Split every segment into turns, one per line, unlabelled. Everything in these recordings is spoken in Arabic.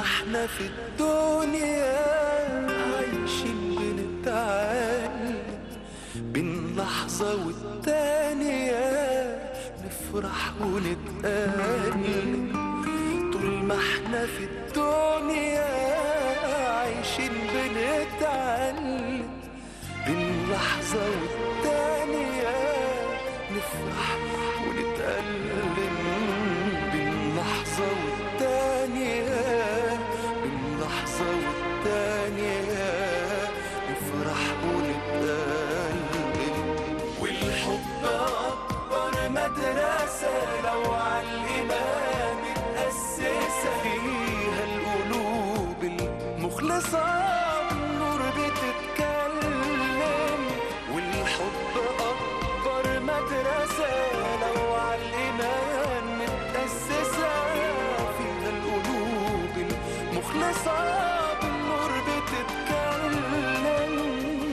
احنا في الدنيا عايشين بنتعلم بين لحظة والتانية، نفرح ونتألم. طول ما احنا في الدنيا عايشين بنتعلم بين لحظة والتانية، نفرح ونتألم بين لحظة والتانية، بين لحظة والتانية نفرح ونتألم. والحب أكبر مدرسة لو عالإيمان متأسسة، فيها القلوب المخلصة النور بتتكلم. والحب أكبر مدرسة لو عالإيمان متأسسة، فيها القلوب المخلصة بالنور بتتكلم.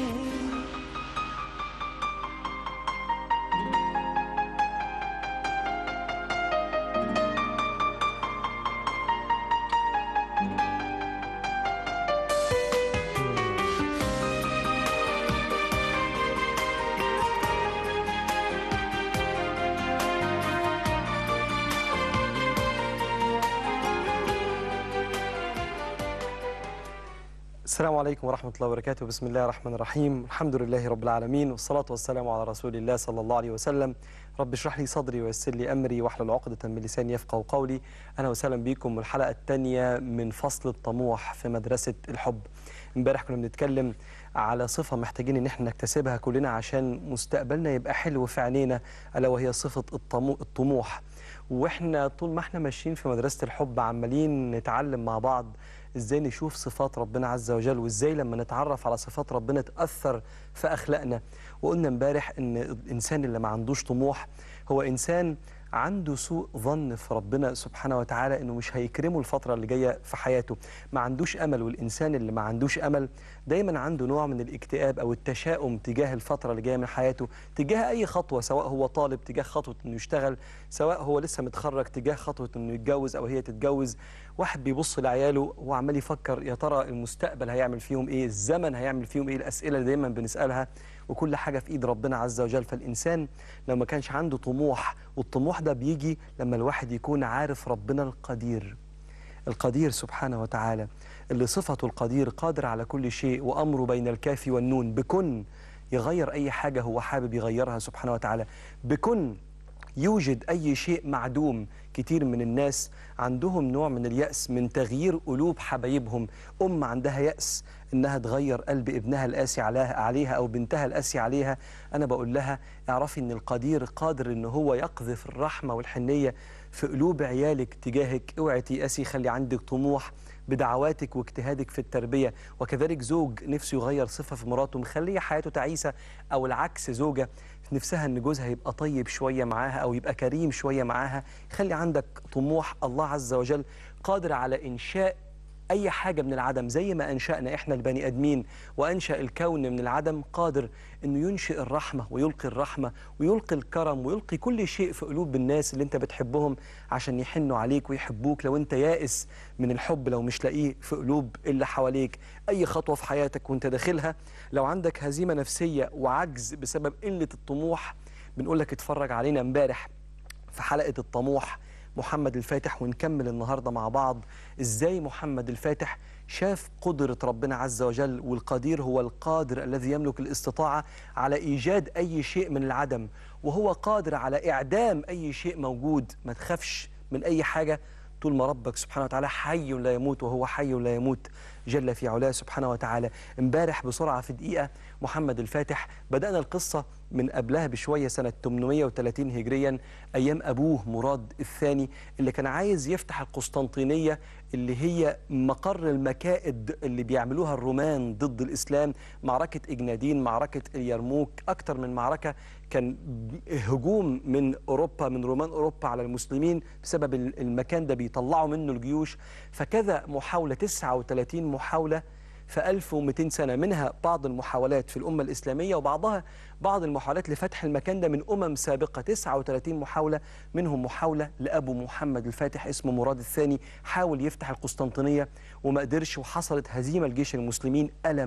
السلام عليكم ورحمة الله وبركاته. بسم الله الرحمن الرحيم. الحمد لله رب العالمين، والصلاة والسلام على رسول الله صلى الله عليه وسلم. رب اشرح لي صدري ويسر لي أمري واحلل عقدة من لساني يفقهوا قولي. أهلا وسهلا بكم الحلقة الثانية من فصل الطموح في مدرسة الحب. امبارح كنا بنتكلم على صفة محتاجين ان احنا نكتسبها كلنا عشان مستقبلنا يبقى حلو في عينينا، ألا وهي صفة الطموح. واحنا طول ما احنا ماشيين في مدرسة الحب عمالين نتعلم مع بعض ازاي نشوف صفات ربنا عز وجل، وازاي لما نتعرف على صفات ربنا تأثر في أخلاقنا. وقلنا امبارح ان الإنسان اللي ما عندوش طموح هو إنسان عنده سوء ظن في ربنا سبحانه وتعالى انه مش هيكرمه الفترة اللي جاية في حياته، ما عندوش امل. والانسان اللي ما عندوش امل دايما عنده نوع من الاكتئاب او التشاؤم تجاه الفترة اللي جاية من حياته، تجاه اي خطوة، سواء هو طالب تجاه خطوة انه يشتغل، سواء هو لسه متخرج تجاه خطوة انه يتجوز او هي تتجوز. واحد بيبص لعياله وعمال يفكر يا ترى المستقبل هيعمل فيهم ايه، الزمن هيعمل فيهم ايه، الاسئلة اللي دايما بنسألها. وكل حاجة في ايد ربنا عز وجل. فالانسان لو ما كانش عنده طموح، والطموح ده بيجي لما الواحد يكون عارف ربنا القدير، القدير سبحانه وتعالى، اللي صفته القدير، قادر على كل شيء، وأمره بين الكاف والنون، بكن يغير أي حاجة هو حابب يغيرها سبحانه وتعالى، بكن يوجد أي شيء معدوم. كتير من الناس عندهم نوع من اليأس من تغيير قلوب حبايبهم. عندها يأس إنها تغير قلب ابنها القاسي عليها أو بنتها القاسي عليها. أنا بقول لها اعرفي إن القدير قادر إن هو يقذف الرحمة والحنية في قلوب عيالك تجاهك. اوعي تيأسي، خلي عندك طموح بدعواتك واجتهادك في التربية. وكذلك زوج نفسه يغير صفة في مراته مخليه حياته تعيسة، أو العكس زوجة نفسها ان جوزها يبقى طيب شوية معاها او يبقى كريم شوية معاها. خلي عندك طموح. الله عز وجل قادر على انشاء اي حاجة من العدم، زي ما انشأنا احنا البني ادمين وانشأ الكون من العدم، قادر انه ينشئ الرحمة ويلقي الرحمة ويلقي الكرم ويلقي كل شيء في قلوب الناس اللي انت بتحبهم عشان يحنوا عليك ويحبوك. لو انت يائس من الحب، لو مش لاقيه في قلوب اللي حواليك، اي خطوة في حياتك وانت داخلها، لو عندك هزيمة نفسية وعجز بسبب قلة الطموح، بنقول لك اتفرج علينا امبارح في حلقة الطموح محمد الفاتح، ونكمل النهاردة مع بعض ازاي محمد الفاتح شاف قدرة ربنا عز وجل. والقدير هو القادر الذي يملك الاستطاعة على إيجاد أي شيء من العدم، وهو قادر على إعدام أي شيء موجود. ما تخافش من أي حاجة طول ما ربك سبحانه وتعالى حي لا يموت، وهو حي لا يموت جل في علاه سبحانه وتعالى. امبارح بسرعة في دقيقة محمد الفاتح بدأنا القصة من قبلها بشوية، سنة 830 هجريا، أيام أبوه مراد الثاني اللي كان عايز يفتح القسطنطينية اللي هي مقر المكائد اللي بيعملوها الرومان ضد الإسلام. معركة إجنادين، معركة اليرموك، أكتر من معركة كان هجوم من أوروبا، من رومان أوروبا على المسلمين بسبب المكان ده بيطلعوا منه الجيوش. فكذا محاولة، 39 محاولة في 1200 سنة، منها بعض المحاولات في الأمة الإسلامية وبعضها بعض المحاولات لفتح المكان ده من أمم سابقة. 39 محاولة، منهم محاولة لأبو محمد الفاتح اسمه مراد الثاني، حاول يفتح القسطنطينية وما قدرش، وحصلت هزيمة لجيش المسلمين.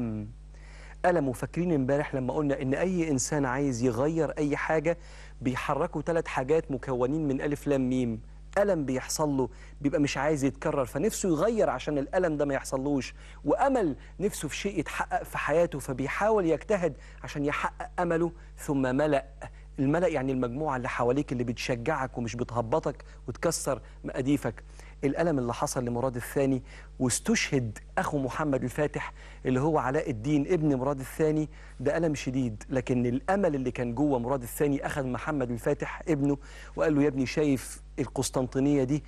ألم. وفاكرين امبارح لما قلنا إن أي إنسان عايز يغير أي حاجة بيحركوا 3 حاجات مكونين من ألف لام ميم. ألم بيحصل له، بيبقى مش عايز يتكرر فنفسه يغير عشان الألم ده ما يحصلوش، وأمل نفسه في شيء يتحقق في حياته فبيحاول يجتهد عشان يحقق أمله. ثم ملأ، الملأ يعني المجموعة اللي حواليك اللي بتشجعك ومش بتهبطك وتكسر مقاديفك. الألم اللي حصل لمراد الثاني، واستشهد أخو محمد الفاتح اللي هو علاء الدين ابن مراد الثاني، ده ألم شديد. لكن الأمل اللي كان جوه مراد الثاني أخذ محمد الفاتح ابنه وقال له يا ابني شايف القسطنطينية دي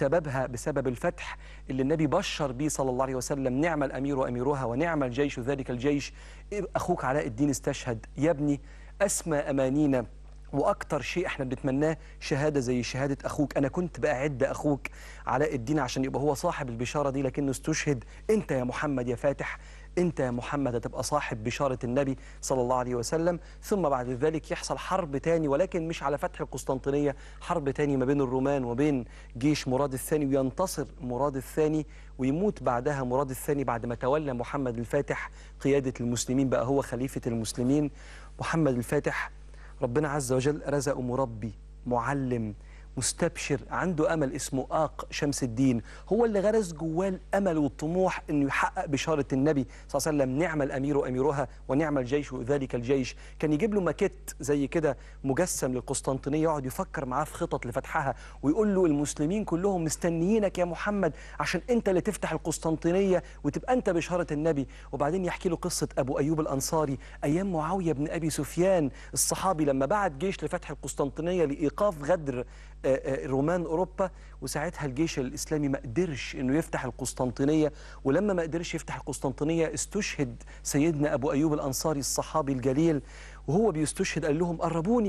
بسبب الفتح اللي النبي بشر بيه صلى الله عليه وسلم، نعم الأمير وأميرها ونعم الجيش ذلك الجيش. أخوك علاء الدين استشهد يا ابني، أسمى أمانينا واكتر شيء احنا بنتمناه شهاده زي شهاده اخوك. انا كنت باعد اخوك علاء الدين عشان يبقى هو صاحب البشاره دي، لكنه استشهد. انت يا محمد يا فاتح، انت يا محمد هتبقى صاحب بشاره النبي صلى الله عليه وسلم. ثم بعد ذلك يحصل حرب تاني، ولكن مش على فتح القسطنطينيه، حرب تاني ما بين الرومان وبين جيش مراد الثاني، وينتصر مراد الثاني ويموت بعدها مراد الثاني بعد ما تولى محمد الفاتح قياده المسلمين، بقى هو خليفه المسلمين. محمد الفاتح ربنا عز وجل رزقه مربي، معلم، مستبشر، عنده أمل اسمه آق شمس الدين، هو اللي غرس جواه الأمل والطموح إنه يحقق بشارة النبي صلى الله عليه وسلم، نعم الأمير وأميرها ونعم الجيش ذلك الجيش. كان يجيب له ماكيت زي كده مجسم للقسطنطينية، يقعد يفكر معاه في خطط لفتحها، ويقول له المسلمين كلهم مستنيينك يا محمد عشان أنت اللي تفتح القسطنطينية وتبقى أنت بشارة النبي. وبعدين يحكي له قصة أبو أيوب الأنصاري أيام معاوية بن أبي سفيان الصحابي لما بعت جيش لفتح القسطنطينية لإيقاف غدر رومان أوروبا، وساعتها الجيش الإسلامي ما قدرش إنه يفتح القسطنطينية. ولما ما قدرش يفتح القسطنطينية استشهد سيدنا أبو أيوب الأنصاري الصحابي الجليل، وهو بيستشهد قال لهم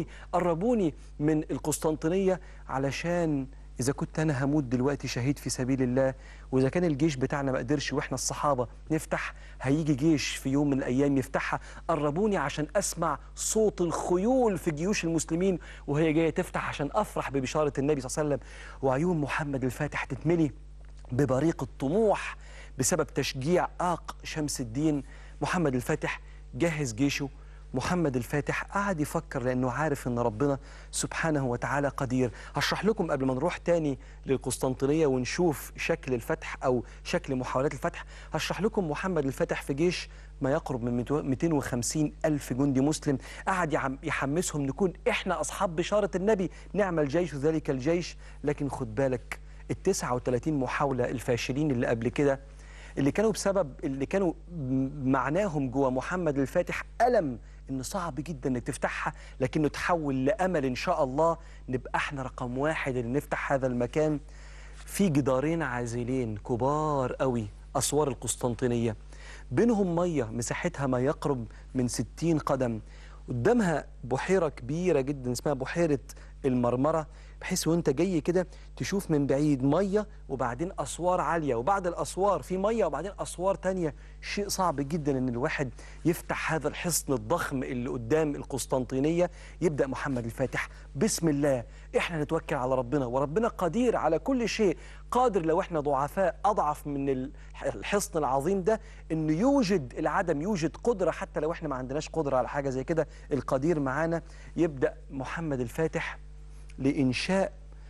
قربوني من القسطنطينية، علشان إذا كنت أنا هموت دلوقتي شهيد في سبيل الله، وإذا كان الجيش بتاعنا ما قدرش وإحنا الصحابة نفتح، هيجي جيش في يوم من الأيام يفتحها. قربوني عشان أسمع صوت الخيول في جيوش المسلمين وهي جاية تفتح، عشان أفرح ببشارة النبي صلى الله عليه وسلم. وعيون محمد الفاتح تتملي ببريق الطموح بسبب تشجيع آق شمس الدين. محمد الفاتح جهز جيشه. محمد الفاتح قعد يفكر لأنه عارف أن ربنا سبحانه وتعالى قدير. هشرح لكم قبل ما نروح تاني للقسطنطينية ونشوف شكل الفتح أو شكل محاولات الفتح، هشرح لكم محمد الفاتح في جيش ما يقرب من 250 ألف جندي مسلم، قعد يحمسهم نكون إحنا أصحاب بشارة النبي، نعم الجيش ذلك الجيش. لكن خد بالك ال39 محاولة الفاشلين اللي قبل كده، اللي كانوا معناهم جوا محمد الفاتح ألم إن صعب جدا إنك تفتحها، لكنه تحول لأمل إن شاء الله نبقى احنا رقم 1 اللي نفتح هذا المكان. في جدارين عازلين كبار قوي أسوار القسطنطينية، بينهم مية مساحتها ما يقرب من 60 قدم، قدامها بحيرة كبيرة جدا اسمها بحيرة المرمرة، بحيث وانت جاي كده تشوف من بعيد مية وبعدين أسوار عالية، وبعد الأسوار في مية وبعدين أسوار تانية. شيء صعب جدا ان الواحد يفتح هذا الحصن الضخم اللي قدام القسطنطينية. يبدأ محمد الفاتح بسم الله، احنا نتوكل على ربنا وربنا قدير على كل شيء، قادر لو احنا ضعفاء أضعف من الحصن العظيم ده انه يوجد العدم، يوجد قدرة حتى لو احنا ما عندناش قدرة على حاجة زي كده، القدير معانا. يبدأ محمد الفاتح لإنشاء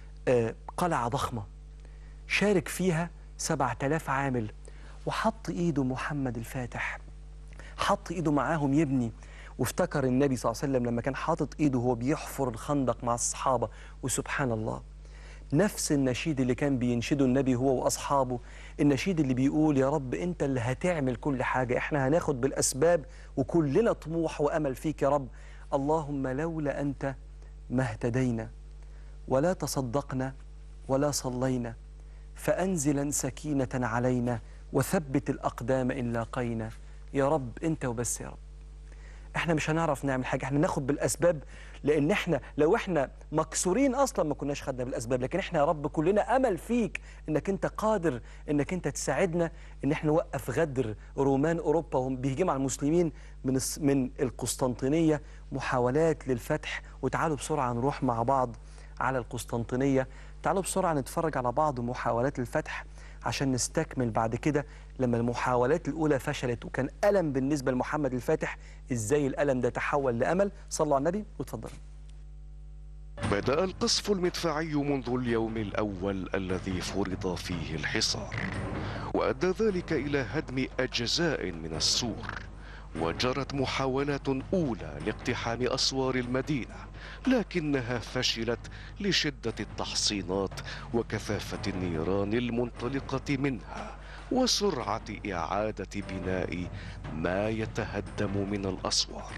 قلعة ضخمة شارك فيها 7000 عامل، وحط إيده محمد الفاتح، حط إيده معاهم يبني، وافتكر النبي صلى الله عليه وسلم لما كان حاطط إيده وهو بيحفر الخندق مع الصحابة. وسبحان الله نفس النشيد اللي كان بينشده النبي هو وأصحابه، النشيد اللي بيقول يا رب أنت اللي هتعمل كل حاجة، إحنا هناخد بالأسباب وكلنا طموح وأمل فيك يا رب. اللهم لولا أنت ما اهتدينا ولا تصدقنا ولا صلينا، فأنزلا سكينة علينا وثبت الأقدام إن لاقينا. يا رب أنت وبس يا رب، احنا مش هنعرف نعمل حاجة، احنا ناخد بالأسباب، لأن احنا لو احنا مكسورين أصلا ما كناش خدنا بالأسباب، لكن احنا يا رب كلنا أمل فيك إنك أنت قادر إنك أنت تساعدنا إن احنا نوقف غدر رومان أوروبا وهم بيهجموا على المسلمين من القسطنطينية، محاولات للفتح. وتعالوا بسرعة نروح مع بعض على القسطنطينية، تعالوا بسرعة نتفرج على بعض محاولات الفتح عشان نستكمل بعد كده لما المحاولات الأولى فشلت وكان ألم بالنسبة لمحمد الفاتح، إزاي الألم ده تحول لأمل. صلوا على النبي وتفضلوا.
بدأ القصف المدفعي منذ اليوم الأول الذي فرض فيه الحصار، وأدى ذلك إلى هدم أجزاء من السور، وجرت محاولات أولى لاقتحام أسوار المدينة، لكنها فشلت لشدة التحصينات وكثافة النيران المنطلقة منها وسرعة إعادة بناء ما يتهدم من الأسوار.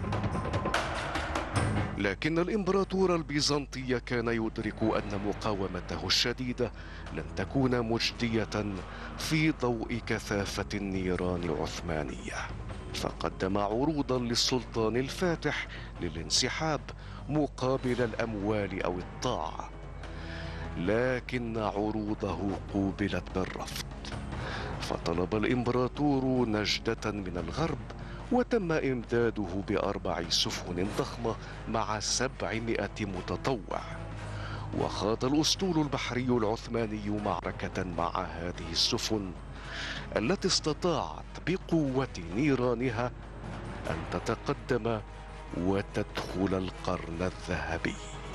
لكن الإمبراطور البيزنطي كان يدرك أن مقاومته الشديدة لن تكون مجدية في ضوء كثافة النيران العثمانية، فقدم عروضا للسلطان الفاتح للانسحاب مقابل الأموال أو الطاعة، لكن عروضه قوبلت بالرفض، فطلب الإمبراطور نجدة من الغرب، وتم إمداده ب4 سفن ضخمة مع 700 متطوع. وخاض الأسطول البحري العثماني معركة مع هذه السفن التي استطاعت بقوة نيرانها أن تتقدم وتدخل القرن الذهبي.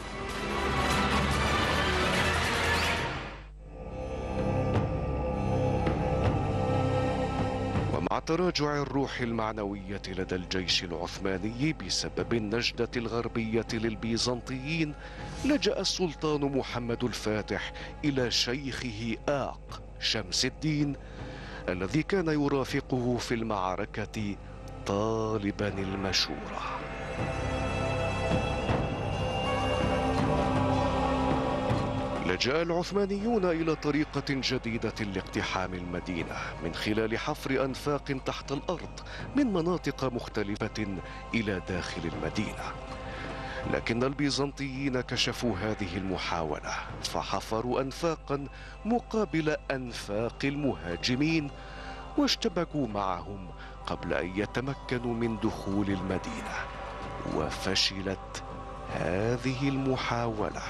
ومع تراجع الروح المعنوية لدى الجيش العثماني بسبب النجدة الغربية للبيزنطيين، لجأ السلطان محمد الفاتح إلى شيخه آق شمس الدين الذي كان يرافقه في المعركة طالبا المشورة. لجأ العثمانيون إلى طريقة جديدة لاقتحام المدينة من خلال حفر أنفاق تحت الأرض من مناطق مختلفة إلى داخل المدينة، لكن البيزنطيين كشفوا هذه المحاولة فحفروا أنفاقا مقابل أنفاق المهاجمين واشتبكوا معهم قبل أن يتمكنوا من دخول المدينة، وفشلت هذه المحاولة.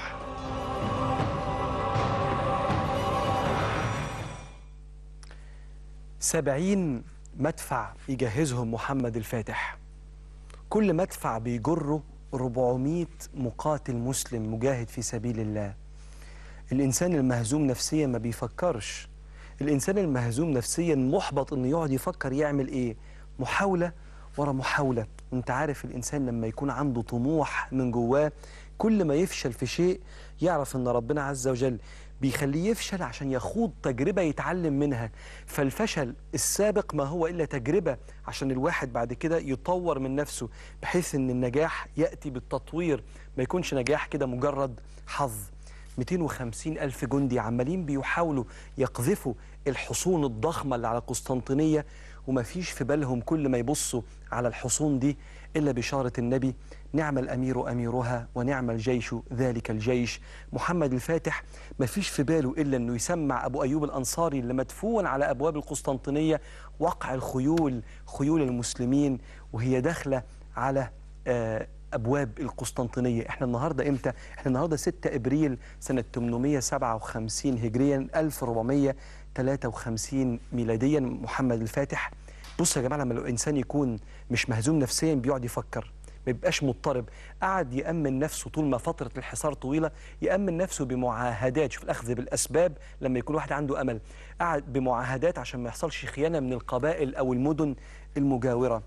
سبعين مدفع يجهزهم محمد الفاتح، كل مدفع بيجره 400 مقاتل مسلم مجاهد في سبيل الله. الإنسان المهزوم نفسيا ما بيفكرش، الإنسان المهزوم نفسيا محبط إنه يقعد يفكر يعمل إيه، محاولة ورا محاولة. وانت عارف الإنسان لما يكون عنده طموح من جواه كل ما يفشل في شيء يعرف إن ربنا عز وجل بيخليه يفشل عشان يخوض تجربة يتعلم منها، فالفشل السابق ما هو إلا تجربة عشان الواحد بعد كده يطور من نفسه، بحيث إن النجاح يأتي بالتطوير، ما يكونش نجاح كده مجرد حظ. 250 ألف جندي عمالين بيحاولوا يقذفوا الحصون الضخمة اللي على قسطنطينية، وما فيش في بالهم كل ما يبصوا على الحصون دي إلا بشارة النبي: نعم الأمير أميرها ونعم الجيش ذلك الجيش. محمد الفاتح ما فيش في باله إلا أنه يسمع أبو أيوب الأنصاري اللي مدفون على أبواب القسطنطينية وقع الخيول، خيول المسلمين وهي داخلة على أبواب القسطنطينية. احنا النهاردة إمتى؟ احنا النهاردة 6 إبريل سنة 857 هجريا 1453 ميلاديا. محمد الفاتح، بصوا يا جماعة، لما الإنسان يكون مش مهزوم نفسيا بيقعد يفكر، ما بيبقاش مضطرب، قعد يأمن نفسه طول ما فترة الحصار طويلة، يأمن نفسه بمعاهدات. شوف الأخذ بالأسباب لما يكون واحد عنده أمل، قعد بمعاهدات عشان ما يحصلش خيانة من القبائل أو المدن المجاورة.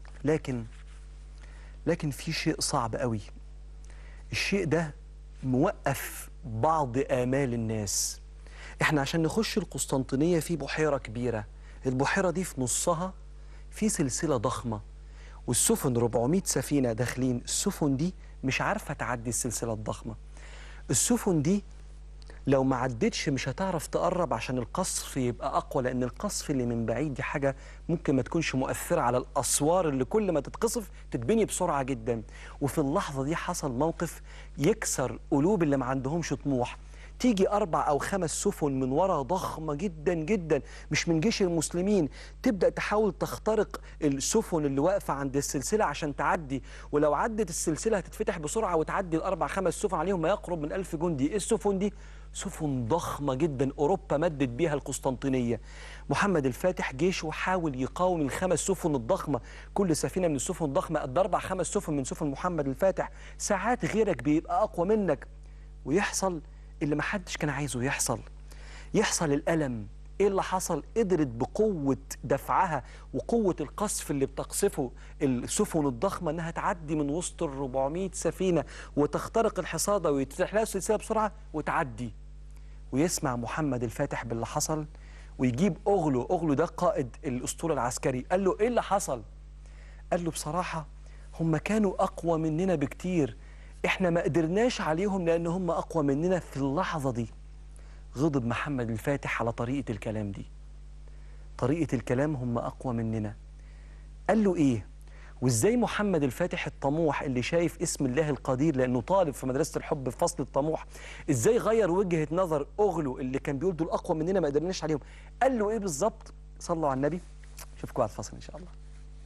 لكن في شيء صعب قوي، الشيء ده موقف بعض آمال الناس. احنا عشان نخش القسطنطينية في بحيرة كبيرة، البحيرة دي في نصها في سلسلة ضخمة، والسفن 400 سفينة داخلين، السفن دي مش عارفة تعدي السلسلة الضخمة. السفن دي لو ما عدتش مش هتعرف تقرب عشان القصف يبقى أقوى، لأن القصف اللي من بعيد دي حاجة ممكن ما تكونش مؤثرة على الأسوار اللي كل ما تتقصف تتبني بسرعة جدا. وفي اللحظة دي حصل موقف يكسر قلوب اللي ما عندهمش طموح. تيجي 4 أو 5 سفن من ورا ضخمة جدا جدا مش من جيش المسلمين، تبدأ تحاول تخترق السفن اللي واقفة عند السلسلة عشان تعدي، ولو عدت السلسلة هتتفتح بسرعة وتعدي ال4 5 سفن عليهم ما يقرب من 1000 جندي. إيه السفن دي؟ سفن ضخمة جدا أوروبا مدت بيها القسطنطينية. محمد الفاتح جيشه حاول يقاوم ال5 سفن الضخمة، كل سفينة من السفن الضخمة قد 4 5 سفن من سفن محمد الفاتح. ساعات غيرك بيبقى أقوى منك ويحصل اللي محدش كان عايزه يحصل الألم. إيه اللي حصل؟ قدرت بقوة دفعها وقوة القصف اللي بتقصفه السفن الضخمة إنها تعدي من وسط 400 سفينة وتخترق الحصادة ويتفتح لها السلسلة بسرعة وتعدي. ويسمع محمد الفاتح باللي حصل ويجيب أغلو ده قائد الأسطول العسكري. قال له إيه اللي حصل؟ قال له بصراحة هم كانوا أقوى مننا بكتير، إحنا ما قدرناش عليهم لأن هم أقوى مننا. في اللحظة دي غضب محمد الفاتح على طريقة الكلام دي. طريقة الكلام هم أقوى مننا. قال له إيه؟ وإزاي محمد الفاتح الطموح اللي شايف اسم الله القدير لأنه طالب في مدرسة الحب في فصل الطموح، إزاي غير وجهة نظر أغلو اللي كان بيقول دول أقوى مننا ما قدرناش عليهم؟ قال له إيه بالظبط؟ صلوا على النبي. شوفكم على الفصل إن شاء الله.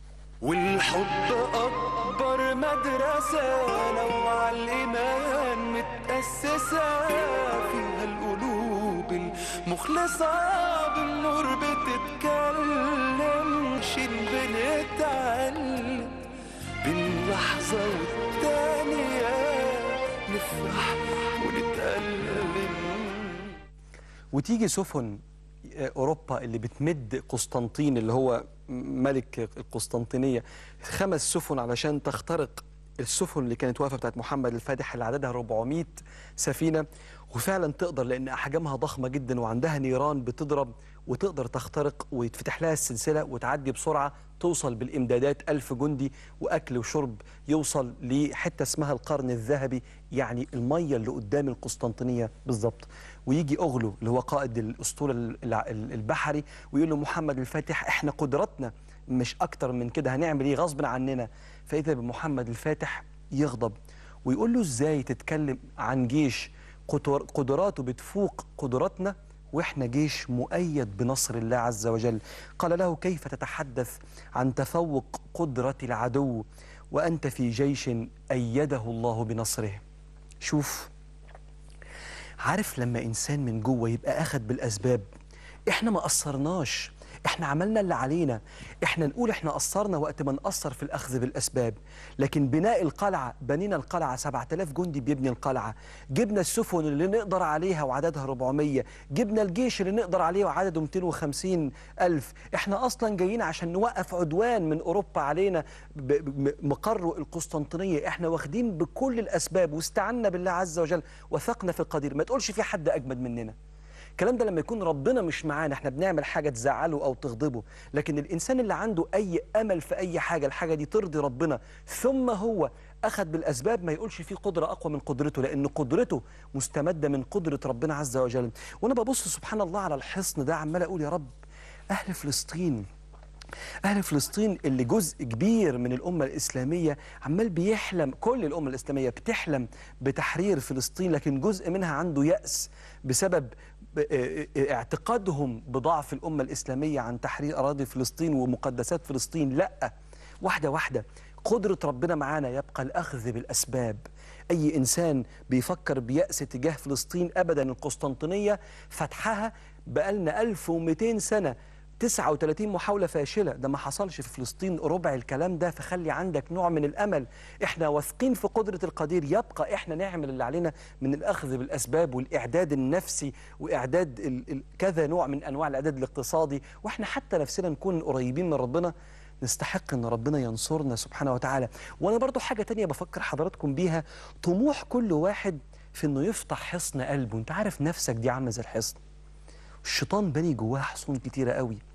والحب أكبر مدرسة لو على الإيمان متأسسة، فيها القلوب المخلصة بالنور بتتكلم، شين بنتعلم بين لحظة والتانية، نفرح ونتألم.
وتيجي سفن أوروبا اللي بتمد قسطنطين اللي هو ملك القسطنطينية 5 سفن علشان تخترق السفن اللي كانت واقفة بتاعت محمد الفاتح اللي عددها 400 سفينة، وفعلا تقدر لأن أحجامها ضخمة جدا وعندها نيران بتضرب وتقدر تخترق ويتفتح لها السلسلة وتعدي بسرعة، توصل بالإمدادات 1000 جندي وأكل وشرب، يوصل لحتة اسمها القرن الذهبي، يعني المية اللي قدام القسطنطينية بالظبط. ويجي أغلو اللي هو قائد الأسطول البحري ويقول له محمد الفاتح احنا قدرتنا مش أكتر من كده، هنعمل ايه غصب عننا. فإذا بمحمد الفاتح يغضب ويقول له ازاي تتكلم عن جيش قدراته بتفوق قدراتنا وإحنا جيش مؤيد بنصر الله عز وجل؟ قال له كيف تتحدث عن تفوق قدرة العدو وأنت في جيش أيده الله بنصره؟ شوف، عارف لما إنسان من جوه يبقى أخد بالأسباب، إحنا ما قصرناش، إحنا عملنا اللي علينا، إحنا نقول إحنا قصرنا وقت ما نقصر في الأخذ بالأسباب، لكن بناء القلعة بنينا القلعة 7000 جندي بيبني القلعة، جبنا السفن اللي نقدر عليها وعددها 400، جبنا الجيش اللي نقدر عليه وعدده 250,000. إحنا أصلا جايين عشان نوقف عدوان من أوروبا علينا مقر القسطنطينية، إحنا واخدين بكل الأسباب واستعنا بالله عز وجل وثقنا في القدير. ما تقولش في حد أجمد مننا. الكلام ده لما يكون ربنا مش معانا احنا بنعمل حاجة تزعله أو تغضبه، لكن الإنسان اللي عنده أي أمل في أي حاجة الحاجة دي ترضي ربنا ثم هو أخذ بالأسباب، ما يقولش فيه قدرة أقوى من قدرته، لأن قدرته مستمدة من قدرة ربنا عز وجل. وأنا ببص سبحان الله على الحصن ده عمال أقول يا رب أهل فلسطين، أهل فلسطين اللي جزء كبير من الأمة الإسلامية عمال بيحلم، كل الأمة الإسلامية بتحلم بتحرير فلسطين، لكن جزء منها عنده يأس بسبب اعتقادهم بضعف الأمة الإسلامية عن تحرير أراضي فلسطين ومقدسات فلسطين. لا، واحدة واحدة، قدرة ربنا معانا، يبقى الأخذ بالأسباب. أي إنسان بيفكر بيأس تجاه فلسطين أبدا، القسطنطينية فتحها بقالنا 1200 سنة، 39 محاولة فاشلة، ده ما حصلش في فلسطين ربع الكلام ده. فخلي عندك نوع من الأمل، احنا واثقين في قدرة القدير، يبقى احنا نعمل اللي علينا من الأخذ بالأسباب والإعداد النفسي وإعداد كذا نوع من أنواع الإعداد الاقتصادي، واحنا حتى نفسنا نكون قريبين من ربنا، نستحق ان ربنا ينصرنا سبحانه وتعالى. وانا برضو حاجة تانية بفكر حضراتكم بيها، طموح كل واحد في انه يفتح حصن قلبه. انت عارف نفسك دي عاملة زي الحصن، الشيطان بني جواه حصون كتيرة قوي،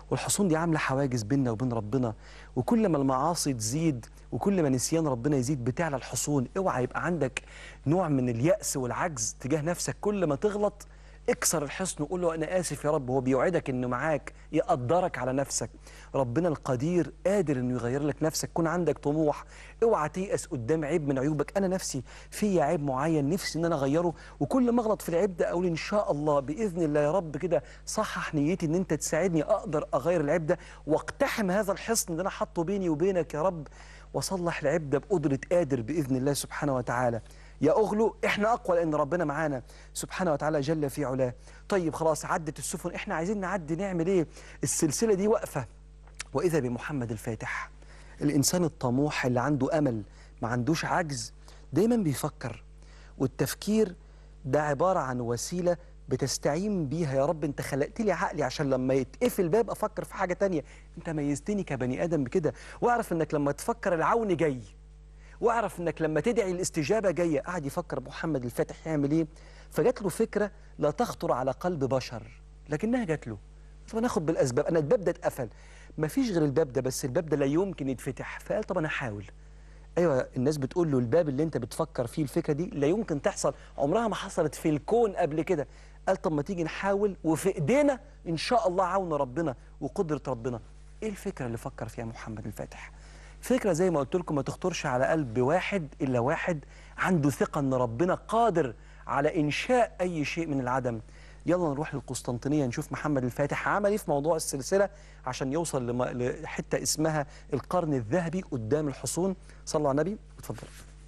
والحصون دي عاملة حواجز بيننا وبين ربنا، وكل ما المعاصي تزيد وكل ما نسيان ربنا يزيد بتعلى الحصون. اوعى يبقى عندك نوع من اليأس والعجز تجاه نفسك. كل ما تغلط اكسر الحصن وقول له أنا آسف يا رب. هو بيوعدك إنه معاك يقدرك على نفسك. ربنا القدير قادر إنه يغير لك نفسك. كون عندك طموح، اوعى تيأس قدام عيب من عيوبك. أنا نفسي في عيب معين نفسي إن أنا أغيره، وكل ما أغلط في العيب ده أقول إن شاء الله بإذن الله يا رب كده صحح نيتي إن أنت تساعدني أقدر أغير العيب ده وأقتحم هذا الحصن اللي أنا حاطه بيني وبينك يا رب، وأصلح العيب ده بقدرة قادر بإذن الله سبحانه وتعالى. يا أغلو إحنا أقوى لأن ربنا معانا سبحانه وتعالى جل في علاه. طيب خلاص عدت السفن، إحنا عايزين نعدي نعمل إيه؟ السلسلة دي واقفة، وإذا بمحمد الفاتح. الإنسان الطموح اللي عنده أمل ما عندوش عجز دايما بيفكر، والتفكير ده عبارة عن وسيلة بتستعين بيها. يا رب أنت خلقت لي عقلي عشان لما يتقفل باب أفكر في حاجة تانية. أنت ميزتني كبني آدم بكده، واعرف أنك لما تفكر العون جاي، واعرف انك لما تدعي الاستجابه جايه. قاعد يفكر محمد الفاتح يعمل ايه، فجات له فكره لا تخطر على قلب بشر لكنها جات له. طب ناخد بالاسباب. انا الباب ده اتقفل، مفيش غير الباب ده، بس الباب ده لا يمكن يتفتح. فقال طب انا احاول. ايوه الناس بتقول له الباب اللي انت بتفكر فيه الفكره دي لا يمكن تحصل، عمرها ما حصلت في الكون قبل كده. قال طب ما تيجي نحاول وفي ايدينا ان شاء الله عون ربنا وقدره ربنا. ايه الفكره اللي فكر فيها محمد الفاتح؟ فكرة زي ما قلت لكم ما تخطرش على قلب واحد إلا واحد عنده ثقة أن ربنا قادر على إنشاء أي شيء من العدم. يلا نروح للقسطنطينية نشوف محمد الفاتح عمل إيه في موضوع السلسلة عشان يوصل لحتة اسمها القرن الذهبي قدام الحصون. صلوا على النبي. اتفضل.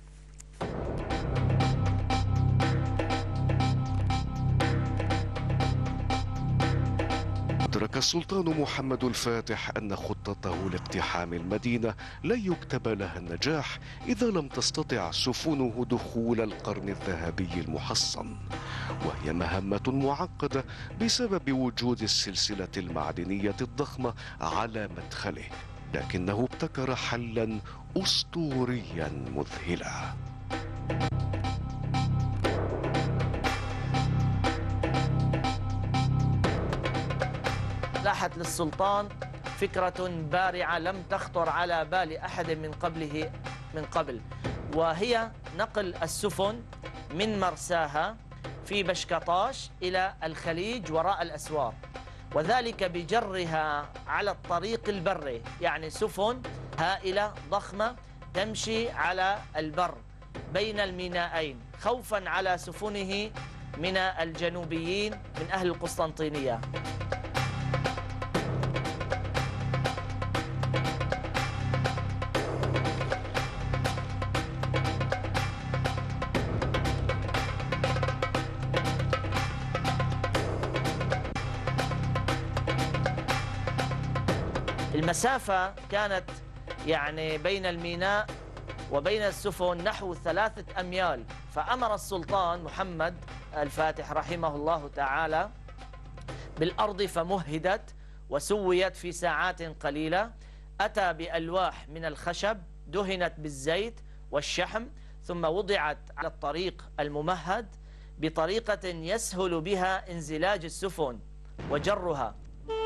أدرك السلطان محمد الفاتح أن خطته لاقتحام المدينة لن يكتب لها النجاح إذا لم تستطع سفنه دخول القرن الذهبي المحصن، وهي مهمة معقدة بسبب وجود السلسلة المعدنية الضخمة على مدخله، لكنه ابتكر حلا أسطوريا مذهلا.
لاحت للسلطان فكرة بارعة لم تخطر على بال أحد من قبل، وهي نقل السفن من مرساها في بشكطاش إلى الخليج وراء الأسوار، وذلك بجرها على الطريق البري، يعني سفن هائلة ضخمة تمشي على البر بين المينائين خوفا على سفنه من الجنوبيين من أهل القسطنطينية. المسافة كانت يعني بين الميناء وبين السفن نحو 3 أميال، فأمر السلطان محمد الفاتح رحمه الله تعالى بالأرض فمهدت وسويت في ساعات قليلة. أتى بألواح من الخشب دهنت بالزيت والشحم، ثم وضعت على الطريق الممهد بطريقة يسهل بها انزلاج السفن وجرها.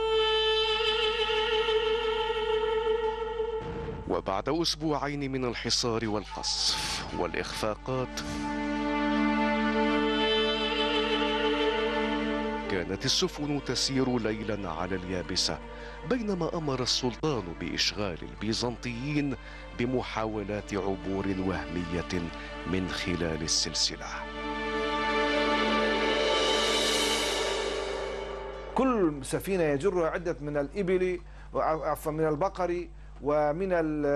وبعد أسبوعين من الحصار والقصف والإخفاقات، كانت السفن تسير ليلا على اليابسة، بينما أمر السلطان بإشغال البيزنطيين بمحاولات عبور وهمية من خلال السلسلة.
كل سفينة يجرها عدة من الإبل وعفوا من البقر ومن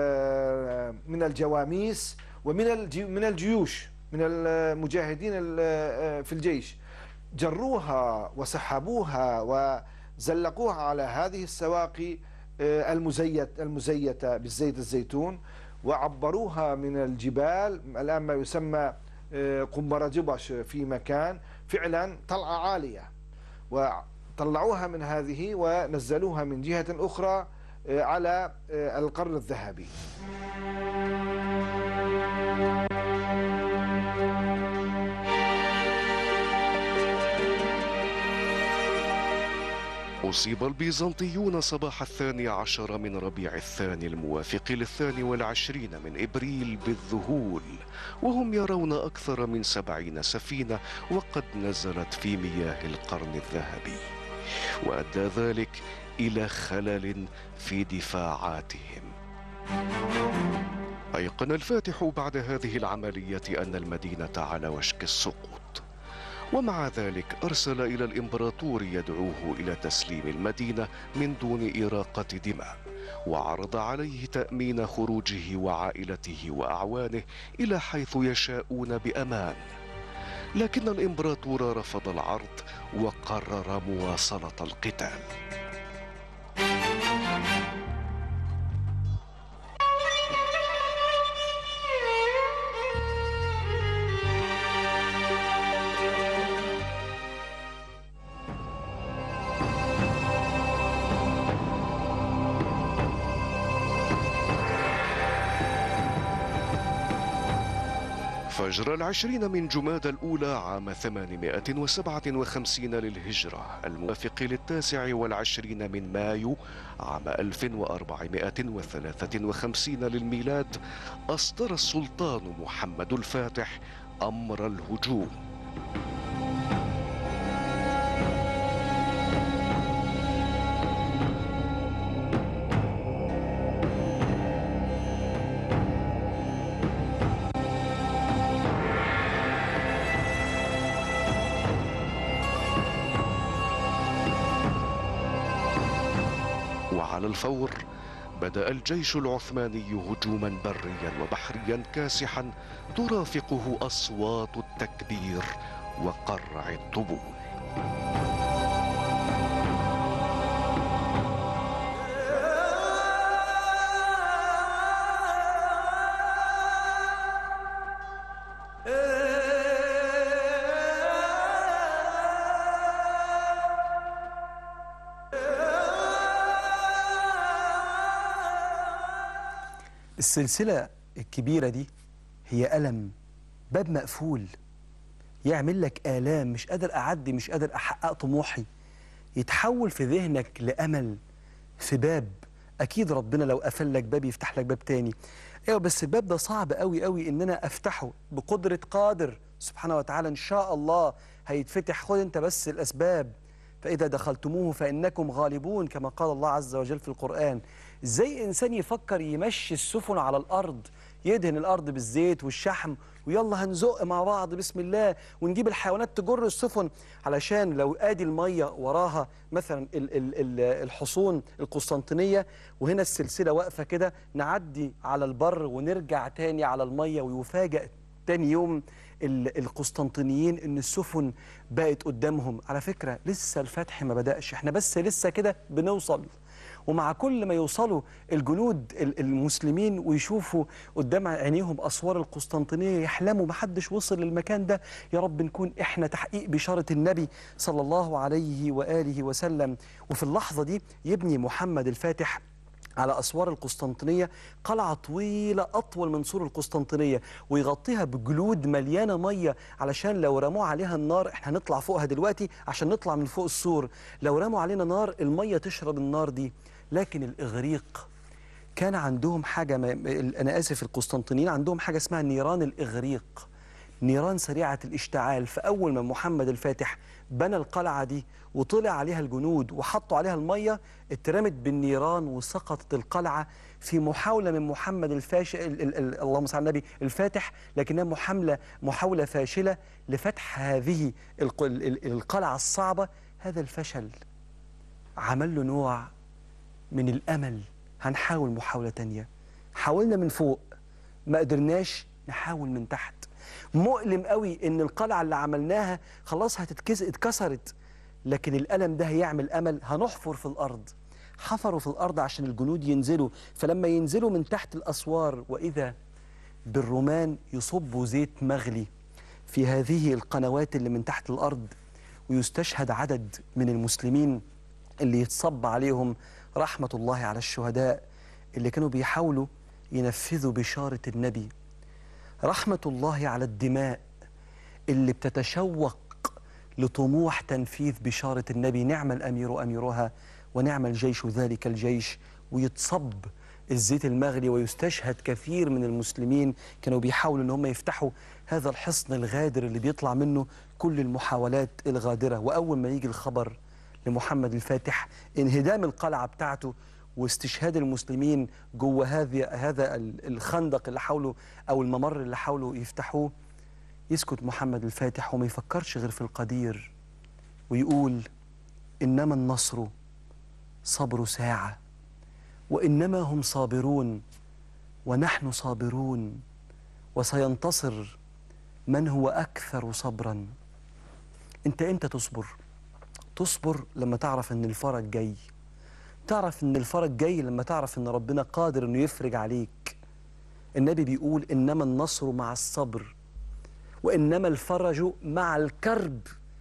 الجواميس ومن الجيوش، من المجاهدين في الجيش، جروها وسحبوها وزلقوها على هذه السواقي المزيتة بالزيت الزيتون، وعبروها من الجبال الآن ما يسمى قنبرة جبش في مكان فعلا طلعة عالية، وطلعوها من هذه ونزلوها من جهة أخرى على القرن الذهبي.
أصيب البيزنطيون صباح 12 من ربيع الثاني الموافق 22 من إبريل بالذهول، وهم يرون أكثر من 70 سفينة وقد نزلت في مياه القرن الذهبي، وأدى ذلك إلى خلل في دفاعاتهم. أيقن الفاتح بعد هذه العملية أن المدينة على وشك السقوط، ومع ذلك أرسل إلى الإمبراطور يدعوه إلى تسليم المدينة من دون إراقة دماء، وعرض عليه تأمين خروجه وعائلته وأعوانه إلى حيث يشاءون بأمان، لكن الإمبراطور رفض العرض وقرر مواصلة القتال. فجر 20 من جمادى الأولى عام 857 للهجرة الموافق 29 من مايو عام 1453 للميلاد، أصدر السلطان محمد الفاتح أمر الهجوم. وعلى الفور بدأ الجيش العثماني هجوما بريا وبحريا كاسحا ترافقه أصوات التكبير وقرع الطبول.
السلسلة الكبيرة دي هي ألم، باب مقفول يعمل لك آلام، مش قادر أعدي، مش قادر أحقق طموحي، يتحول في ذهنك لأمل في باب. أكيد ربنا لو قفل لك باب يفتح لك باب تاني. أيوة، بس الباب ده صعب قوي قوي إن أنا أفتحه بقدرة قادر سبحانه وتعالى. إن شاء الله هيتفتح، خد أنت بس الأسباب. فإذا دخلتموه فإنكم غالبون كما قال الله عز وجل في القرآن. إزاي إنسان يفكر يمشي السفن على الأرض، يدهن الأرض بالزيت والشحم ويلا هنزق مع بعض بسم الله ونجيب الحيوانات تجر السفن، علشان لو آدي المية وراها مثلا الحصون القسطنطينية وهنا السلسلة واقفة كده، نعدي على البر ونرجع تاني على المية، ويفاجأ تاني يوم القسطنطينيين ان السفن بقت قدامهم. على فكرة لسه الفتح ما بدأش، احنا بس لسه كده بنوصل. ومع كل ما يوصلوا الجنود المسلمين ويشوفوا قدام عينيهم أسوار القسطنطينية يحلموا محدش وصل للمكان ده، يا رب نكون احنا تحقيق بشارة النبي صلى الله عليه وآله وسلم. وفي اللحظة دي يبني محمد الفاتح على أسوار القسطنطينية قلعة طويلة أطول من سور القسطنطينية، ويغطيها بجلود مليانة مية علشان لو رموا عليها النار، احنا هنطلع فوقها دلوقتي عشان نطلع من فوق السور، لو رموا علينا نار المية تشرب النار دي. لكن الإغريق كان عندهم حاجة، أنا آسف، القسطنطينيين عندهم حاجة اسمها نيران الإغريق، نيران سريعة الاشتعال. فأول ما محمد الفاتح بنى القلعة دي وطلع عليها الجنود وحطوا عليها المية، اترمت بالنيران وسقطت القلعة في محاولة من محمد اللهم صل على النبي الفاتح، لكنها محاولة فاشلة لفتح هذه القلعة الصعبة. هذا الفشل عمل له نوع من الأمل، هنحاول محاولة تانية. حاولنا من فوق ما قدرناش، نحاول من تحت. مؤلم قوي ان القلعة اللي عملناها خلاص اتكسرت، لكن الألم ده هيعمل أمل. هنحفر في الأرض. حفروا في الأرض عشان الجنود ينزلوا، فلما ينزلوا من تحت الأسوار وإذا بالرومان يصبوا زيت مغلي في هذه القنوات اللي من تحت الأرض، ويستشهد عدد من المسلمين اللي يتصب عليهم رحمة الله على الشهداء اللي كانوا بيحاولوا ينفذوا بشارة النبي. رحمة الله على الدماء اللي بتتشوق لطموح تنفيذ بشارة النبي: نعم الأمير أميرها ونعم الجيش ذلك الجيش. ويتصب الزيت المغلي ويستشهد كثير من المسلمين كانوا بيحاولوا ان هم يفتحوا هذا الحصن الغادر اللي بيطلع منه كل المحاولات الغادرة. وأول ما يجي الخبر لمحمد الفاتح انهدام القلعة بتاعته واستشهاد المسلمين جوه هذا الخندق اللي حاولوا أو الممر اللي حاولوا يفتحوه، يسكت محمد الفاتح وما يفكرش غير في القدير ويقول: إنما النصر صبر ساعة، وإنما هم صابرون ونحن صابرون، وسينتصر من هو أكثر صبرا. أنت إمتى تصبر؟ تصبر لما تعرف أن الفرج جاي. تعرف أن الفرج جاي لما تعرف أن ربنا قادر أنه يفرج عليك. النبي بيقول: إنما النصر مع الصبر، وإنما الفرج مع الكرب،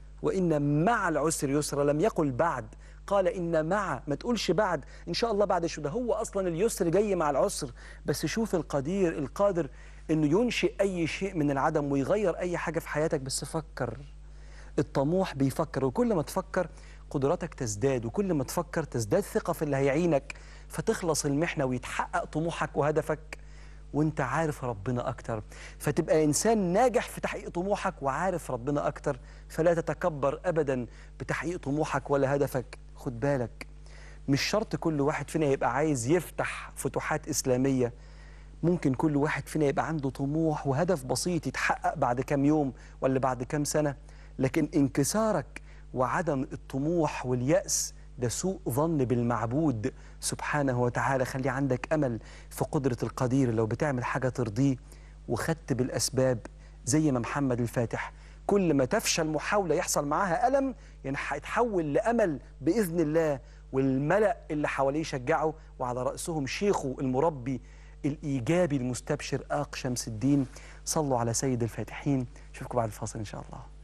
وإن مع العسر يسرا. لم يقل بعد، قال إن مع. ما تقولش بعد، إن شاء الله بعد شو، ده هو أصلا اليسر جاي مع العسر. بس شوف القدير القادر إنه ينشئ أي شيء من العدم ويغير أي حاجة في حياتك. بس فكر. الطموح بيفكر، وكل ما تفكر قدراتك تزداد، وكل ما تفكر تزداد ثقة في اللي هيعينك، فتخلص المحنة ويتحقق طموحك وهدفك وانت عارف ربنا أكتر. فتبقى إنسان ناجح في تحقيق طموحك وعارف ربنا أكتر. فلا تتكبر أبدا بتحقيق طموحك ولا هدفك. خد بالك، مش شرط كل واحد فينا يبقى عايز يفتح فتوحات إسلامية. ممكن كل واحد فينا يبقى عنده طموح وهدف بسيط يتحقق بعد كام يوم ولا بعد كام سنة. لكن انكسارك وعدم الطموح واليأس ده سوء ظن بالمعبود سبحانه وتعالى. خلي عندك أمل في قدرة القدير. لو بتعمل حاجة ترضيه وخدت بالأسباب زي ما محمد الفاتح، كل ما تفشل محاولة يحصل معاها ألم، يعني هيتحول لأمل بإذن الله. والملأ اللي حواليه يشجعه، وعلى رأسهم شيخه المربي الإيجابي المستبشر آق شمس الدين. صلوا على سيد الفاتحين. أشوفكم بعد الفاصل إن شاء الله.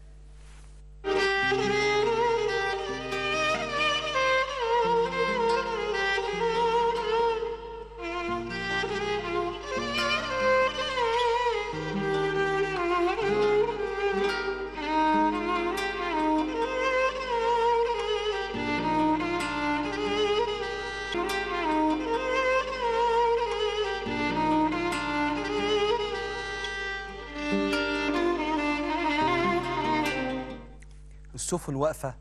السفن واقفة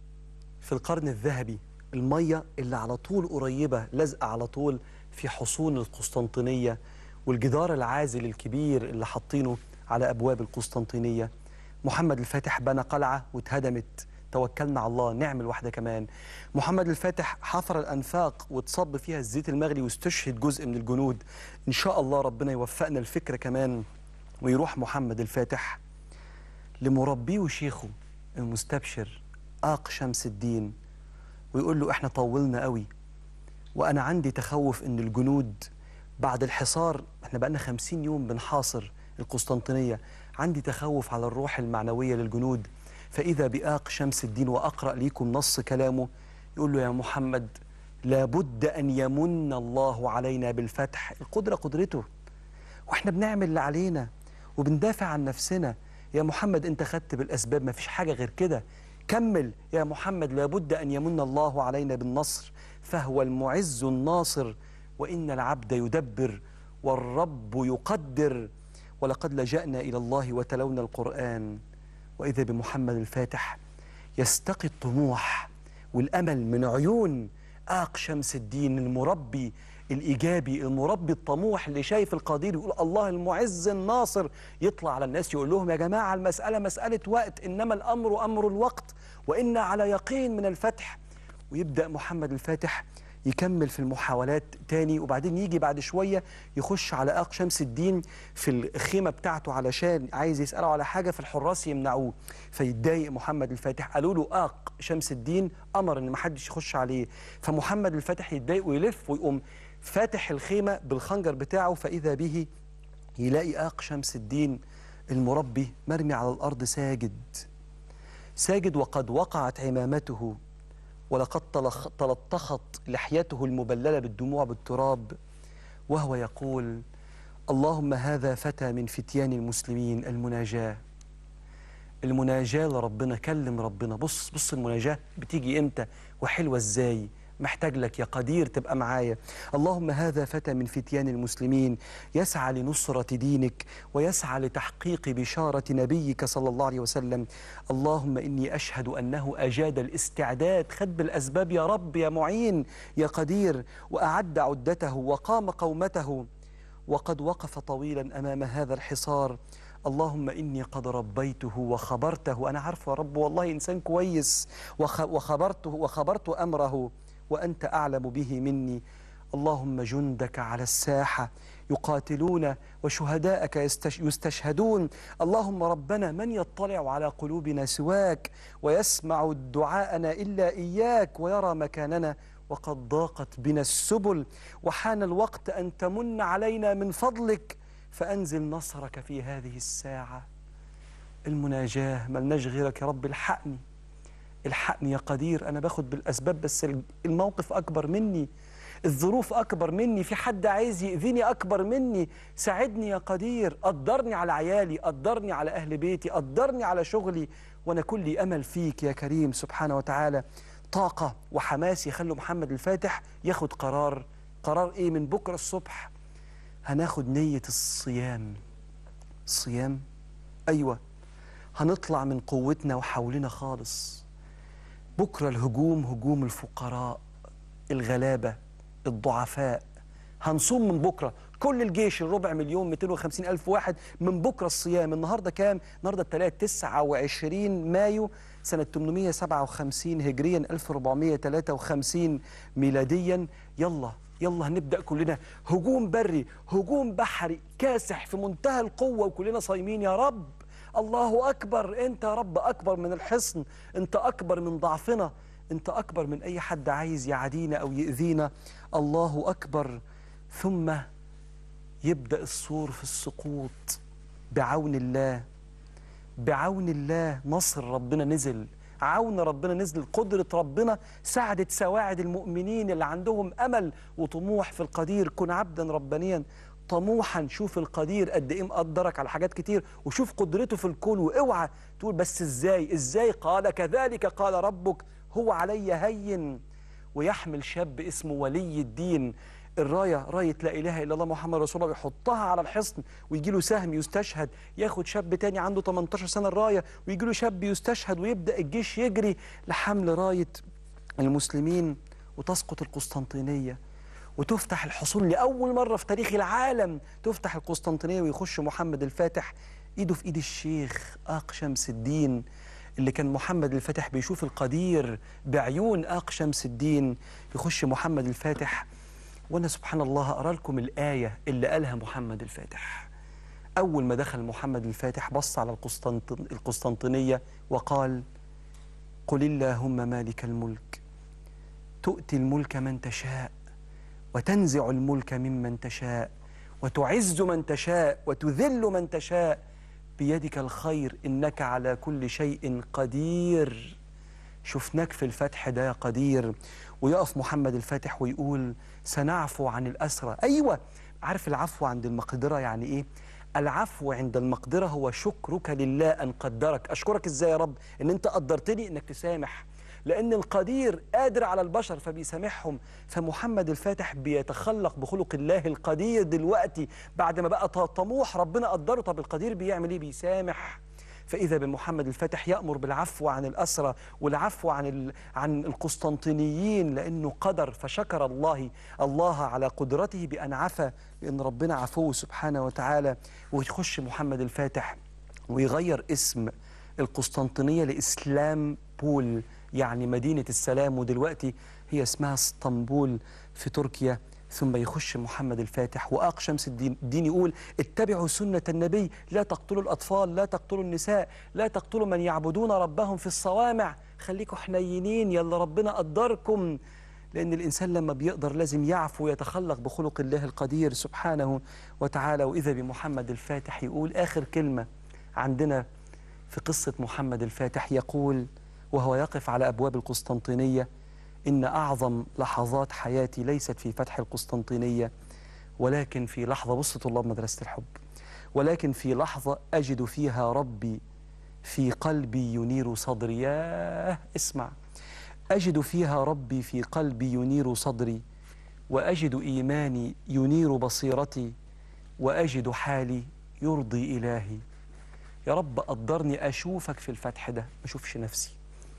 في القرن الذهبي، المية اللي على طول قريبة لازقة على طول في حصون القسطنطينية، والجدار العازل الكبير اللي حاطينه على أبواب القسطنطينية. محمد الفاتح بنى قلعة واتهدمت، توكلنا على الله نعمل واحدة كمان. محمد الفاتح حفر الأنفاق وتصب فيها الزيت المغلي واستشهد جزء من الجنود. إن شاء الله ربنا يوفقنا الفكرة كمان، ويروح محمد الفاتح لمربيه وشيخه المستبشر آق شمس الدين ويقول له: احنا طولنا قوي، وانا عندي تخوف ان الجنود بعد الحصار، احنا بقالنا 50 يوم بنحاصر القسطنطينية، عندي تخوف على الروح المعنوية للجنود. فإذا بآق شمس الدين، وأقرأ ليكم نص كلامه، يقول له: يا محمد، لابد أن يمن الله علينا بالفتح. القدرة قدرته، واحنا بنعمل اللي علينا وبندافع عن نفسنا. يا محمد أنت خدت بالأسباب، ما فيش حاجة غير كده، كمل يا محمد. لابد أن يمن الله علينا بالنصر، فهو المعز الناصر، وإن العبد يدبر والرب يقدر. ولقد لجأنا إلى الله وتلونا القرآن، وإذا بمحمد الفاتح يستقي الطموح والأمل من عيون آق شمس الدين المربي الإيجابي، المربي الطموح اللي شايف القدير، يقول الله المعز الناصر. يطلع على الناس يقول لهم: يا جماعة المسألة مسألة وقت، إنما الأمر أمر الوقت، وإنا على يقين من الفتح. ويبدأ محمد الفاتح يكمل في المحاولات تاني، وبعدين يجي بعد شوية يخش على آق شمس الدين في الخيمة بتاعته علشان عايز يسأله على حاجة، في الحراس يمنعوه. فيتضايق محمد الفاتح، قالوا له آق شمس الدين أمر إن محدش يخش عليه. فمحمد الفاتح يتضايق ويلف ويقوم فاتح الخيمة بالخنجر بتاعه، فإذا به يلاقي آق شمس الدين المربي مرمي على الأرض ساجد، وقد وقعت عمامته، ولقد تلطخت لحيته المبللة بالدموع بالتراب، وهو يقول: اللهم هذا فتى من فتيان المسلمين. المناجاة المناجاة لربنا. كلم ربنا. بص المناجاة بتيجي إمتى وحلوة إزاي. محتاج لك يا قدير تبقى معايا. اللهم هذا فتى من فتيان المسلمين يسعى لنصرة دينك ويسعى لتحقيق بشارة نبيك صلى الله عليه وسلم. اللهم إني أشهد أنه أجاد الاستعداد، خد بالأسباب يا رب يا معين يا قدير، وأعد عدته وقام قومته، وقد وقف طويلا أمام هذا الحصار. اللهم إني قد ربيته وخبرته، أنا عارفه يا رب والله إنسان كويس، وخبرت أمره وأنت أعلم به مني. اللهم جندك على الساحة يقاتلون وشهداءك يستشهدون. اللهم ربنا من يطلع على قلوبنا سواك ويسمع دعاءنا إلا إياك ويرى مكاننا وقد ضاقت بنا السبل وحان الوقت أن تمن علينا من فضلك فأنزل نصرك في هذه الساعة. المناجاة ملناش غيرك يا رب. الحقني يا قدير، أنا باخد بالأسباب بس الموقف أكبر مني، الظروف أكبر مني، في حد عايز يأذيني أكبر مني. ساعدني يا قدير، قدرني على عيالي، قدرني على أهل بيتي، قدرني على شغلي، وأنا كلي أمل فيك يا كريم سبحانه وتعالى. طاقة وحماس يخلوا محمد الفاتح ياخد قرار إيه؟ من بكرة الصبح هناخد نية الصيام. أيوة، هنطلع من قوتنا وحولنا خالص. بكرة الهجوم هجوم الفقراء الغلابة الضعفاء. هنصوم من بكرة كل الجيش 4,250,000 واحد من بكرة الصيام. النهاردة كام؟ النهاردة الثلاث 29 مايو سنة 857 هجريا 1453 ميلاديا. يلا هنبدأ كلنا هجوم بري هجوم بحري كاسح في منتهى القوة وكلنا صايمين يا رب. الله أكبر. أنت يا رب أكبر من الحصن، أنت أكبر من ضعفنا، أنت أكبر من أي حد عايز يعادينا أو يؤذينا. الله أكبر. ثم يبدأ الصور في السقوط بعون الله. نصر ربنا نزل، عون ربنا نزل، قدرة ربنا ساعدت سواعد المؤمنين اللي عندهم أمل وطموح في القدير. كن عبدا ربانيا طموحا. شوف القدير قد ايه مقدرك على حاجات كتير، وشوف قدرته في الكون، واوعى تقول بس ازاي. قال كذلك قال ربك هو علي هين. ويحمل شاب اسمه ولي الدين الراية، راية لا إله إلا الله محمد رسول الله، يحطها على الحصن ويجي له سهم يستشهد. ياخد شاب تاني عنده 18 سنة الراية ويجي له شاب يستشهد، ويبدأ الجيش يجري لحمل راية المسلمين، وتسقط القسطنطينية وتفتح الحصون لأول مرة في تاريخ العالم. تفتح القسطنطينية ويخش محمد الفاتح إيده في إيد الشيخ آق شمس الدين، اللي كان محمد الفاتح بيشوف القدير بعيون آق شمس الدين. يخش محمد الفاتح، وأنا سبحان الله هقرأ لكم الآية اللي قالها محمد الفاتح. أول ما دخل محمد الفاتح بص على القسطنطينية وقال: قل اللهم مالك الملك تؤتي الملك من تشاء وتنزع الملك ممن تشاء وتعز من تشاء وتذل من تشاء بيدك الخير إنك على كل شيء قدير. شفناك في الفتح ده يا قدير. ويقف محمد الفاتح ويقول: سنعفو عن الأسرى. أيوة، عارف العفو عند المقدرة يعني إيه؟ العفو عند المقدرة هو شكرك لله أن قدرك. أشكرك إزاي يا رب؟ إن أنت قدرتني إنك تسامح، لأن القدير قادر على البشر فبيسامحهم. فمحمد الفاتح بيتخلق بخلق الله القدير دلوقتي بعد ما بقى طموح ربنا قدره. طب القدير بيعمل إيه؟ بيسامح. فإذا بمحمد الفاتح يأمر بالعفو عن الأسرى والعفو عن القسطنطينيين لأنه قدر. فشكر الله على قدرته بأن عفى، لأن ربنا عفو سبحانه وتعالى. ويخش محمد الفاتح ويغير اسم القسطنطينية لإسلام بول، يعني مدينة السلام، ودلوقتي هي اسمها اسطنبول في تركيا. ثم يخش محمد الفاتح وآق شمس الدين يقول: اتبعوا سنة النبي، لا تقتلوا الأطفال، لا تقتلوا النساء، لا تقتلوا من يعبدون ربهم في الصوامع، خليكوا حنينين يلا ربنا قدركم. لأن الإنسان لما بيقدر لازم يعفو ويتخلق بخلق الله القدير سبحانه وتعالى. وإذا بمحمد الفاتح يقول آخر كلمة عندنا في قصة محمد الفاتح، يقول وهو يقف على أبواب القسطنطينية: إن أعظم لحظات حياتي ليست في فتح القسطنطينية ولكن في لحظة، بص طلاب مدرسة الحب، ولكن في لحظة أجد فيها ربي في قلبي ينير صدري. ياه اسمع، أجد فيها ربي في قلبي ينير صدري، وأجد إيماني ينير بصيرتي، وأجد حالي يرضي إلهي. يا رب قدرني أشوفك في الفتح ده، ما أشوفش نفسي،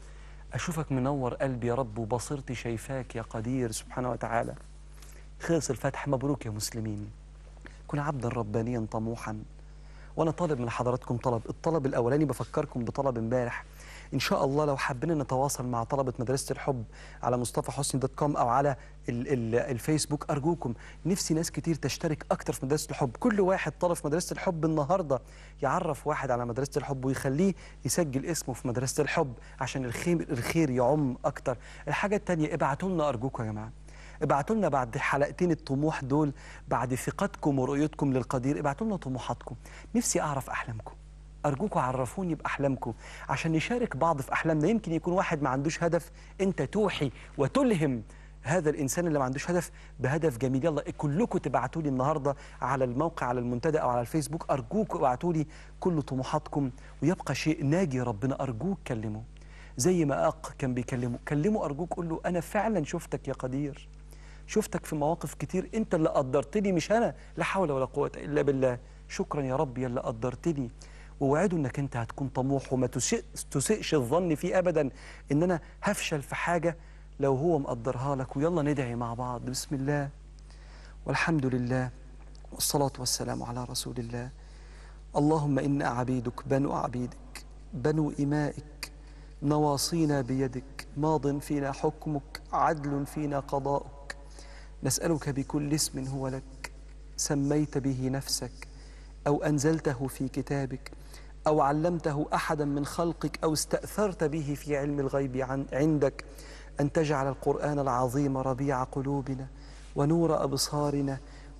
أشوفك منور قلبي يا رب، وبصيرتي شايفاك يا قدير سبحانه وتعالى. خلص الفتح، مبروك يا مسلمين. كن عبدا ربانيا طموحا. وأنا طالب من حضراتكم الطلب الأولاني بفكركم بطلب امبارح. إن شاء الله لو حابين نتواصل مع طلبة مدرسة الحب على مصطفحسني.com أو على الفيسبوك، أرجوكم نفسي ناس كتير تشترك أكتر في مدرسة الحب. كل واحد طالب في مدرسة الحب النهاردة يعرف واحد على مدرسة الحب ويخليه يسجل اسمه في مدرسة الحب عشان الخير يعم أكتر. الحاجة التانية، ابعتوا لنا أرجوكم يا جماعة، ابعتوا لنا بعد حلقتين الطموح دول، بعد ثقتكم ورؤيتكم للقدير، ابعتوا لنا طموحاتكم. نفسي أعرف أحلامكم، أرجوكم عرفوني بأحلامكم عشان نشارك بعض في أحلامنا. يمكن يكون واحد ما عندوش هدف، أنت توحي وتلهم هذا الإنسان اللي ما عندوش هدف بهدف جميل. يلا كلكم تبعتوا لي النهاردة على الموقع، على المنتدى أو على الفيسبوك، أرجوكم ابعتوا لي كل طموحاتكم. ويبقى شيء ناجي ربنا، أرجوك كلمه زي ما كان بيكلمه، كلمه أرجوك، قول له أنا فعلا شفتك يا قدير، شفتك في مواقف كتير، أنت اللي قدرتني مش أنا، لا حول ولا قوة إلا بالله. شكرا يا رب يا اللي قدرتني. ووعدوا انك انت هتكون طموح وما تسئش الظن فيه ابدا ان انا هفشل في حاجه لو هو مقدرها لك. ويلا ندعي مع بعض. بسم الله والحمد لله والصلاه والسلام على رسول الله. اللهم انا عبيدك بنو عبيدك بنو امائك، نواصينا بيدك، ماض فينا حكمك، عدل فينا قضاؤك. نسالك بكل اسم هو لك، سميت به نفسك أو أنزلته في كتابك أو علمته أحدا من خلقك أو استأثرت به في علم الغيب عندك، أن تجعل القرآن العظيم ربيع قلوبنا ونور أبصارنا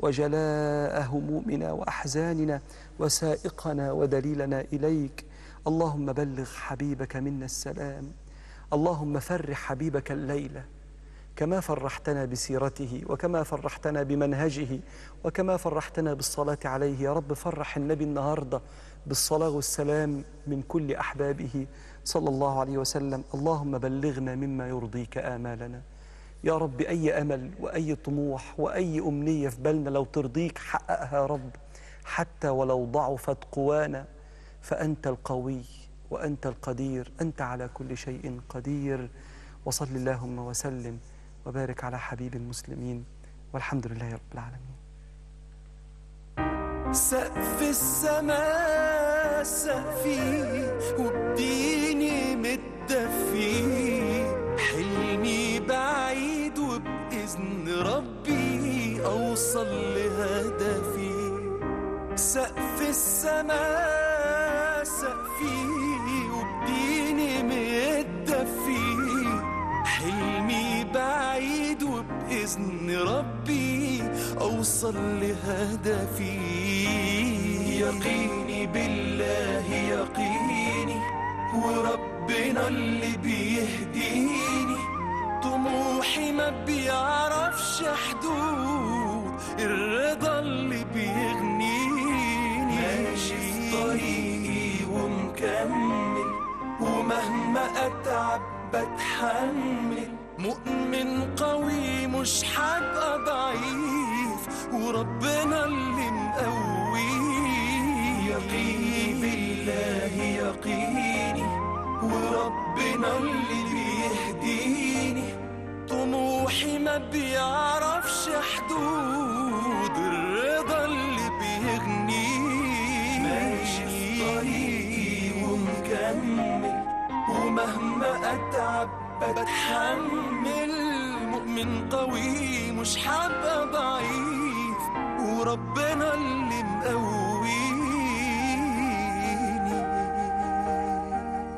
وجلاء همومنا وأحزاننا وسائقنا ودليلنا إليك. اللهم بلغ حبيبك منا السلام. اللهم فرح حبيبك الليلة كما فرحتنا بسيرته، وكما فرحتنا بمنهجه، وكما فرحتنا بالصلاة عليه. يا رب فرح النبي النهاردة بالصلاة والسلام من كل أحبابه صلى الله عليه وسلم. اللهم بلغنا مما يرضيك آمالنا يا رب. أي أمل وأي طموح وأي أمنية في بالنا لو ترضيك حققها يا رب، حتى ولو ضعفت قوانا، فأنت القوي وأنت القدير، أنت على كل شيء قدير. وصل اللهم وسلم وبارك على حبيب المسلمين، والحمد لله رب العالمين.
سقف السماء سقفي وبديني متدفي، حلمي بعيد وبإذن ربي أوصل لهدفي. سقف السماء سقفي وبديني متدفي، حلمي بعيد وبإذن ربي أوصل لهدفي. يقيني بالله يقيني وربنا اللي بيهديني، طموحي ما بيعرفش حدود، الرضا اللي بيغنيني. ماشي في طريقي ومكمل، ومهما أتعب بتحمل، مؤمن قوي مش هبقى ضعيف، وربنا اللي مقوي. يقيني بالله يقيني وربنا اللي بيهديني، طموحي ما بيعرفش حدود، الرضا اللي بيغنيني. ماشي في طريقي ومكمل، ومهما أتعب بتحمل، مؤمن قوي مش هبقى ضعيف، وربنا اللي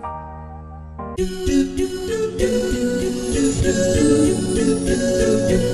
مقويني.